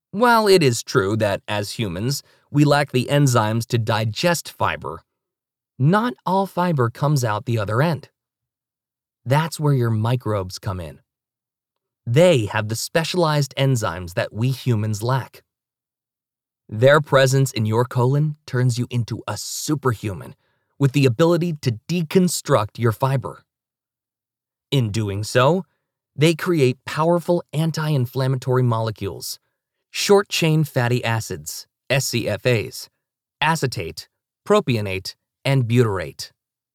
While it is true that as humans, we lack the enzymes to digest fiber, not all fiber comes out the other end. That's where your microbes come in. They have the specialized enzymes that we humans lack. Their presence in your colon turns you into a superhuman with the ability to deconstruct your fiber. In doing so, they create powerful anti-inflammatory molecules, short-chain fatty acids, SCFAs, acetate, propionate, and butyrate.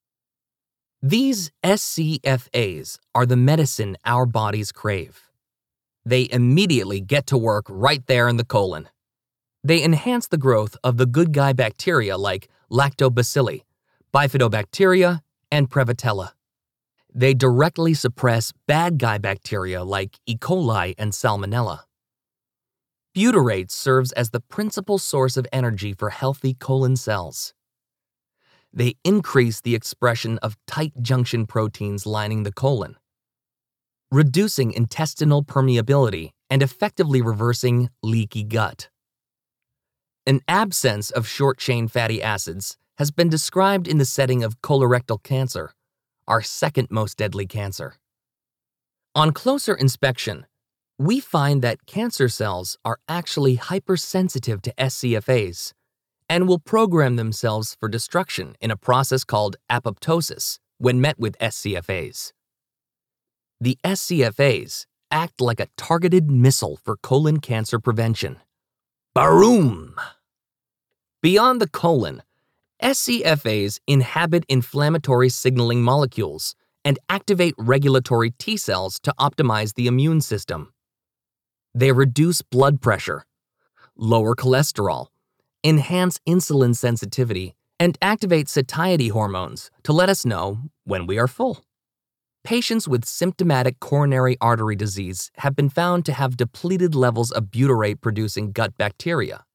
These SCFAs are the medicine our bodies crave. They immediately get to work right there in the colon. They enhance the growth of the good guy bacteria like lactobacilli, bifidobacteria, and prevotella. They directly suppress bad guy bacteria like E. coli and salmonella. Butyrate serves as the principal source of energy for healthy colon cells. They increase the expression of tight junction proteins lining the colon, reducing intestinal permeability and effectively reversing leaky gut. An absence of short-chain fatty acids has been described in the setting of colorectal cancer, our second most deadly cancer. On closer inspection, we find that cancer cells are actually hypersensitive to SCFAs and will program themselves for destruction in a process called apoptosis when met with SCFAs. The SCFAs act like a targeted missile for colon cancer prevention. Baroom! Beyond the colon, SCFAs inhabit inflammatory signaling molecules and activate regulatory T cells to optimize the immune system. They reduce blood pressure, lower cholesterol, enhance insulin sensitivity, and activate satiety hormones to let us know when we are full. Patients with symptomatic coronary artery disease have been found to have depleted levels of butyrate-producing gut bacteria.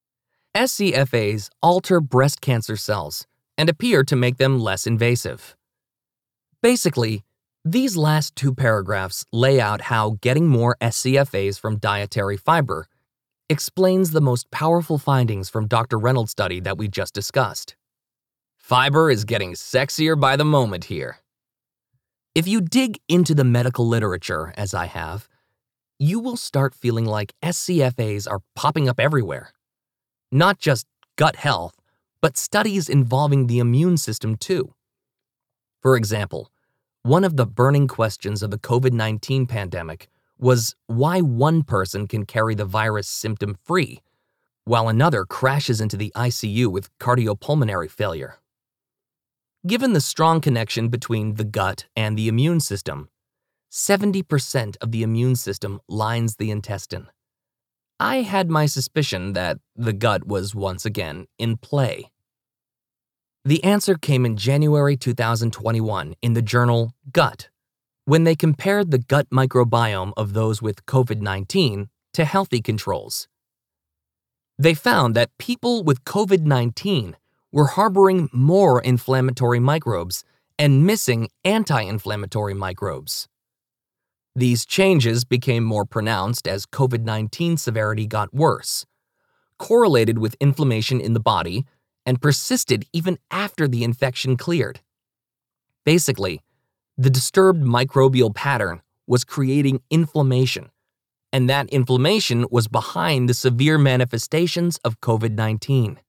SCFAs alter breast cancer cells and appear to make them less invasive. Basically, these last two paragraphs lay out how getting more SCFAs from dietary fiber explains the most powerful findings from Dr. Reynolds' study that we just discussed. Fiber is getting sexier by the moment here. If you dig into the medical literature, as I have, you will start feeling like SCFAs are popping up everywhere. Not just gut health, but studies involving the immune system too. For example, one of the burning questions of the COVID-19 pandemic was why one person can carry the virus symptom-free, while another crashes into the ICU with cardiopulmonary failure. Given the strong connection between the gut and the immune system, 70% of the immune system lines the intestine. I had my suspicion that the gut was once again in play. The answer came in January 2021 in the journal Gut, when they compared the gut microbiome of those with COVID-19 to healthy controls. They found that people with COVID-19 were harboring more inflammatory microbes and missing anti-inflammatory microbes. These changes became more pronounced as COVID-19 severity got worse, correlated with inflammation in the body, and persisted even after the infection cleared. Basically, the disturbed microbial pattern was creating inflammation, and that inflammation was behind the severe manifestations of COVID-19.